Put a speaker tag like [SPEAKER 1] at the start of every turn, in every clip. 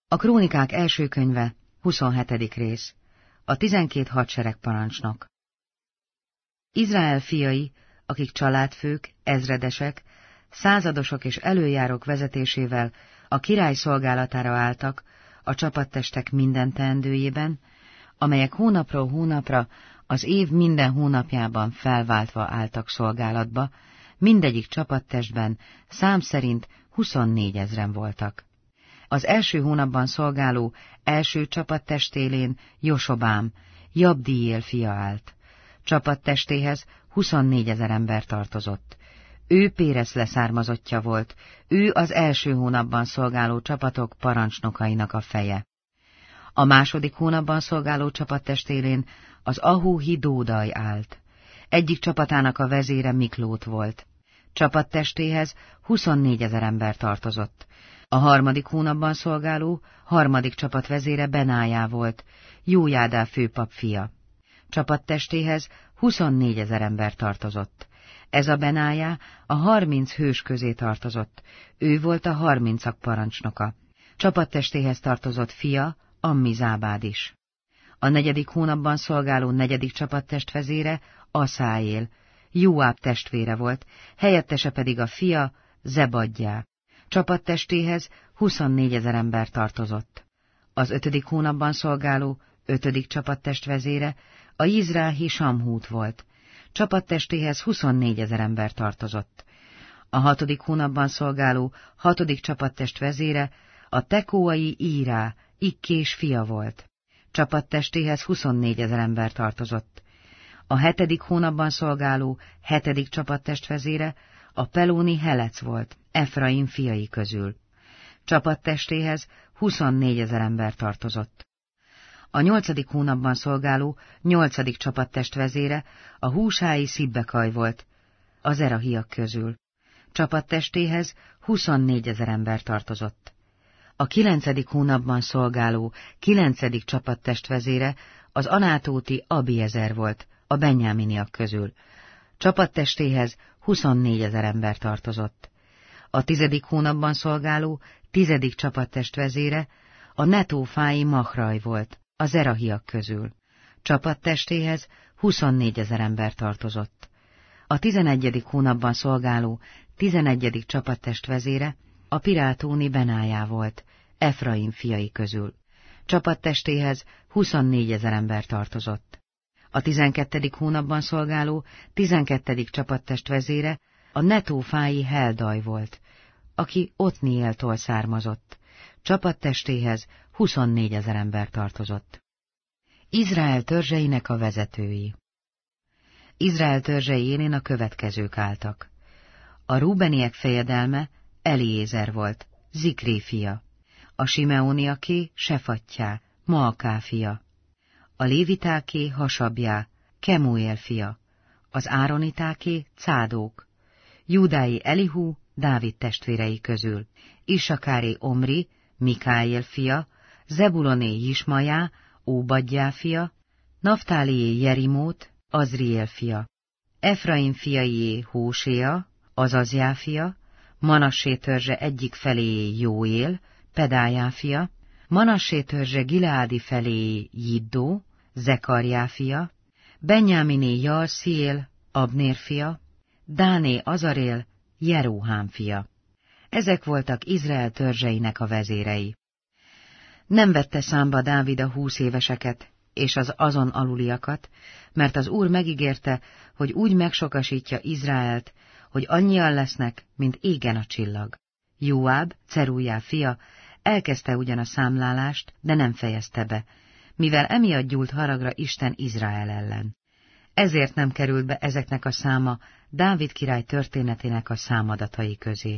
[SPEAKER 1] A Krónikák első könyve, 27. rész. A 12 hadseregparancsnok. Izrael fiai, akik családfők, ezredesek, századosok és előjárók vezetésével a király szolgálatára álltak a csapattestek minden teendőjében, amelyek hónapról hónapra az év minden hónapjában felváltva álltak szolgálatba, mindegyik csapattestben szám szerint 24 000 voltak. Az első hónapban szolgáló első csapattestélén Josobám, Jabdiél fia állt. Csapattestéhez 24 000 ember tartozott. Ő Pérez leszármazottja volt, ő az első hónapban szolgáló csapatok parancsnokainak a feje. A második hónapban szolgáló csapattestélén az Ahúhi Dódaj állt. Egyik csapatának a vezére Miklót volt. Csapattestéhez 24 000 ember tartozott. A harmadik hónapban szolgáló harmadik csapat vezére Benájá volt, Jójádá főpap fia. Csapattestéhez 24 000 ember tartozott. Ez a Benájá a 30 hős közé tartozott, ő volt a 30-ak parancsnoka. Csapattestéhez tartozott fia, Ammizábád is. A negyedik hónapban szolgáló negyedik csapattest vezére Aszáél, Jóáb testvére volt, helyettese pedig a fia, Zebadjá. Csapattestéhez 24 000 ember tartozott. Az ötödik hónapban szolgáló ötödik csapattest vezére a Jizráhi Samhút volt. Csapattestéhez 24 000 ember tartozott. A hatodik hónapban szolgáló hatodik csapattest vezére a tekóai Írá, Ikkés fia volt. Csapattestéhez 24 000 ember tartozott. A hetedik hónapban szolgáló hetedik csapattest vezére a pelóni Helec volt, Efraim fiai közül. Csapattestéhez 24 000 ember tartozott. A nyolcadik hónapban szolgáló nyolcadik csapattest vezére a húsái Szibbekaj volt, a zerahiak közül. Csapattestéhez 24 000 ember tartozott. A kilencedik hónapban szolgáló kilencedik csapattest vezére az anátóti Abiezer volt, a benyáminiak közül. Csapattestéhez 24 000 ember tartozott. A tizedik hónapban szolgáló tizedik csapattest vezére a netófái Machraj volt, a zerahiak közül. Csapattestéhez 24 000 ember tartozott. A 11. hónapban szolgáló 11. csapattest vezére a pirátóni Benájá volt, Efraim fiai közül. Csapattestéhez 24 000 ember tartozott. A 12. hónapban szolgáló 12. csapattest vezére a netófái Heldaj volt, aki Otniéltól származott. Csapattestéhez 24 000 ember tartozott. Izrael törzseinek a vezetői. Izrael törzsei élén a következők álltak. A Rúbeniek fejedelme Eliézer volt, Zikré fia. A Simeóniaké Sefattyá, Maaká fia. A Lévitáké Hasabjá, Kemuél fia. Az Áronitáké Cádók. Júdái Elihu, Dávid testvérei közül. Isakáré Omri, Mikáél fia. Zebuloné Jismajá, Óbadjá fia. Naftálié Jerimót, Azriél fia. Efraim fiaié Hóséa, Azazjá fia. Manassé törzse egyik feléjé Jóél, Pedájá fia. Manassé törzse Gileádi feléjé Jiddó, Zekarjá fia. Benjáminé Jalsziél, Abnér fia. Dáné Azarél, Jeróhám fia. Ezek voltak Izrael törzseinek a vezérei. Nem vette számba Dávid a 20 éveseket és az azon aluliakat, mert az Úr megígérte, hogy úgy megsokasítja Izraelt, hogy annyian lesznek, mint égen a csillag. Jóáb, Cerújá fia, elkezdte ugyan a számlálást, de nem fejezte be, mivel emiatt gyúlt haragra Isten Izrael ellen. Ezért nem került be ezeknek a száma Dávid király történetének a számadatai közé.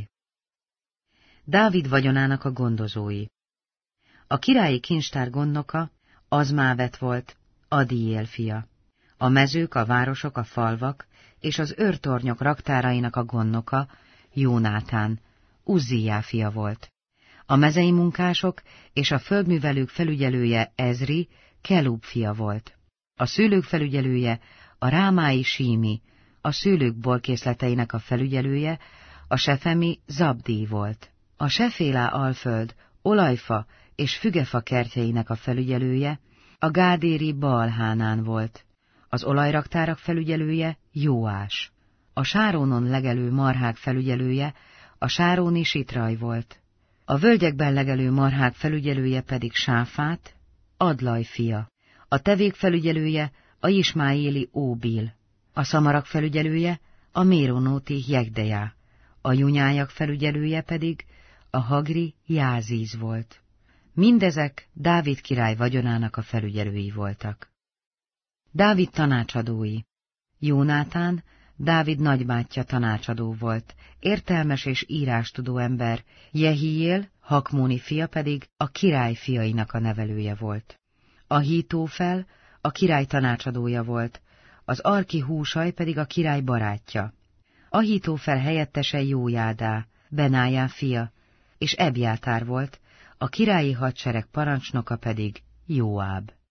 [SPEAKER 1] Dávid vagyonának a gondozói. A királyi kincstár gondnoka Azmávet volt, Adiél fia. A mezők, a városok, a falvak és az őrtornyok raktárainak a gondnoka Jónátán, Uzzijá fia volt. A mezei munkások és a földművelők felügyelője Ezri, Kelub fia volt. A szőlők felügyelője a rámái Sími, a szőlők borkészleteinek a felügyelője a sefemi Zabdi volt. A Sefélá alföld olajfa és fügefa kertjeinek a felügyelője a gádéri Baal-Hánán volt, az olajraktárak felügyelője Jóás, a Sárónon legelő marhák felügyelője a sáróni Sitraj volt, a völgyekben legelő marhák felügyelője pedig Sáfát, Adlaj fia, a tevék felügyelője a ismáéli Óbil, a szamarak felügyelője a méronóti Jegdejá, a junyájak felügyelője pedig a hagri Jázíz volt. Mindezek Dávid király vagyonának a felügyelői voltak. Dávid tanácsadói. Jónátán, Dávid nagybátyja tanácsadó volt, értelmes és írástudó ember, Jehiél, Hakmóni fia pedig a király fiainak a nevelője volt. Ahítófel a király tanácsadója volt, az Arki Húsaj pedig a király barátja. Ahítófel helyettese Jójádá, Benájá fia, és Ebjátár volt, a királyi hadsereg parancsnoka pedig Jóáb.